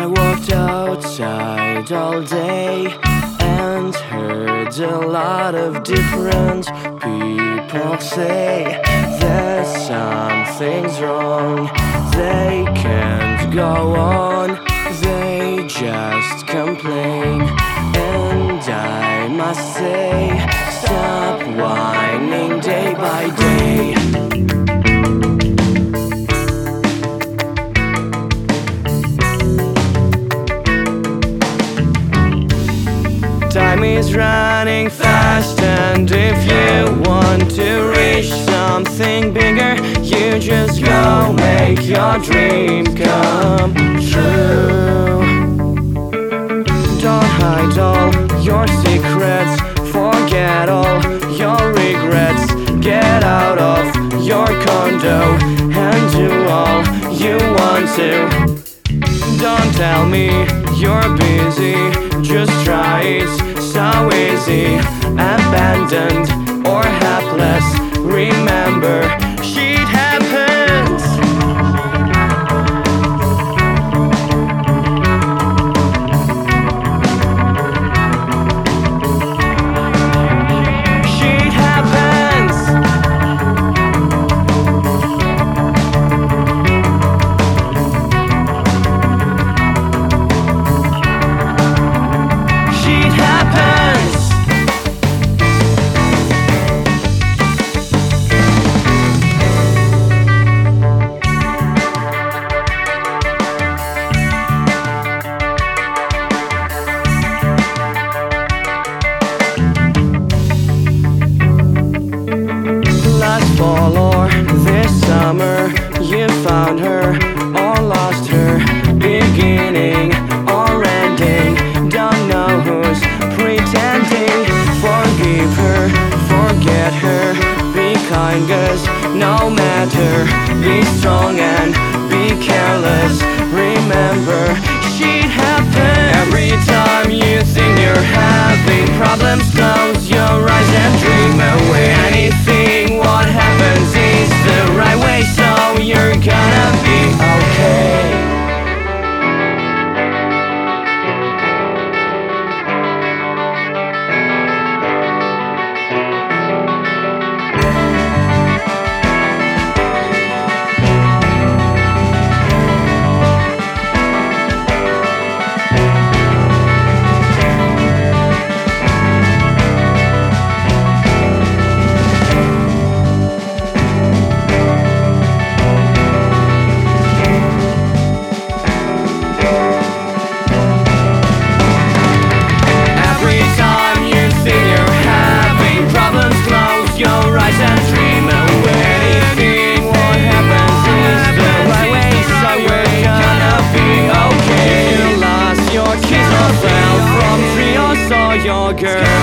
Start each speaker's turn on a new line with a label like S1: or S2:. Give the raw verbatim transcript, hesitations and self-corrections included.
S1: I walked outside all day and heard a lot of different people say that something's wrong. They can't go on, they just complain. And I must say, stop whining day by day. Time is running fast, and if you want to reach something bigger, you just go make your dream come true. Don't hide all your secrets, forget all your regrets. Get out of your condo and do all you want to. Don't tell me you're busy, just try it. So easy, abandoned or helpless. Remember, shit happens. Shit happens. Shit happens. Last fall or this summer, you found her or lost her, beginning or ending. Don't know who's pretending. Forgive her, forget her, be kind, cause no matter, be strong and be careless. Remember, shit happens. Every time you think you're having problems, close your eyes and dream away. Anything what happens is the right way, so you're gonna be okay. Your girl